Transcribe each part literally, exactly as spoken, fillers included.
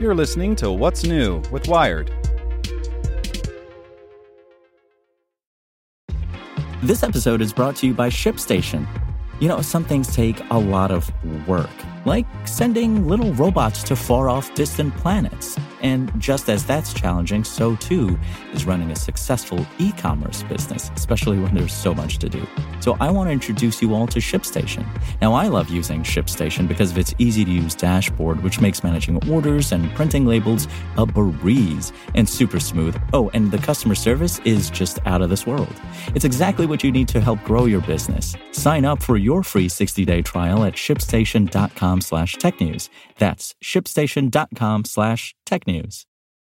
You're listening to What's New with Wired. This episode is brought to you by ShipStation. You know, some things take a lot of work, like sending little robots to far-off distant planets. And just as that's challenging, so too is running a successful e-commerce business, especially when there's so much to do. So I want to introduce you all to ShipStation. Now, I love using ShipStation because of its easy-to-use dashboard, which makes managing orders and printing labels a breeze and super smooth. Oh, and the customer service is just out of this world. It's exactly what you need to help grow your business. Sign up for your free sixty-day trial at shipstation.com slash technews. That's shipstation.com slash technews.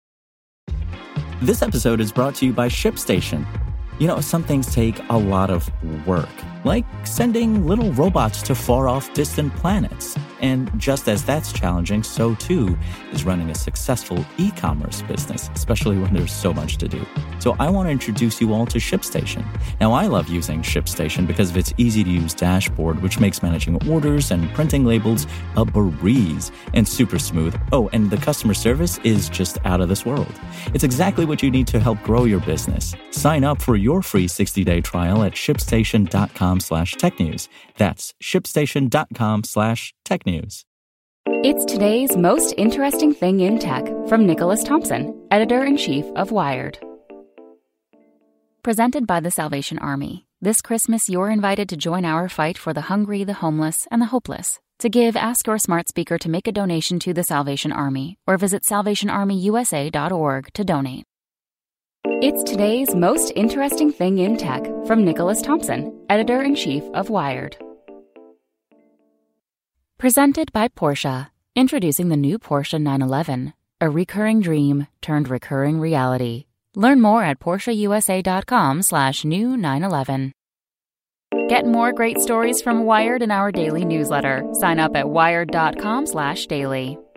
This episode is brought to you by ShipStation. You know, some things take a lot of work, like sending little robots to far-off distant planets. And just as that's challenging, so too is running a successful e-commerce business, especially when there's so much to do. So I want to introduce you all to ShipStation. Now, I love using ShipStation because of its easy-to-use dashboard, which makes managing orders and printing labels a breeze and super smooth. Oh, and the customer service is just out of this world. It's exactly what you need to help grow your business. Sign up for your free sixty-day trial at shipstation.com slash technews. That's shipstation.com slash technews. It's today's most interesting thing in tech from Nicholas Thompson, editor-in-chief of Wired. Presented by the Salvation Army. This Christmas, you're invited to join our fight for the hungry, the homeless, and the hopeless. To give, ask your smart speaker to make a donation to the Salvation Army or visit salvation army u s a dot org to donate. It's today's most interesting thing in tech from Nicholas Thompson, editor-in-chief of Wired. Presented by Porsche. Introducing the new Porsche nine eleven, a recurring dream turned recurring reality. Learn more at PorscheUSA.com slash new 911. Get more great stories from Wired in our daily newsletter. Sign up at wired.com slash daily.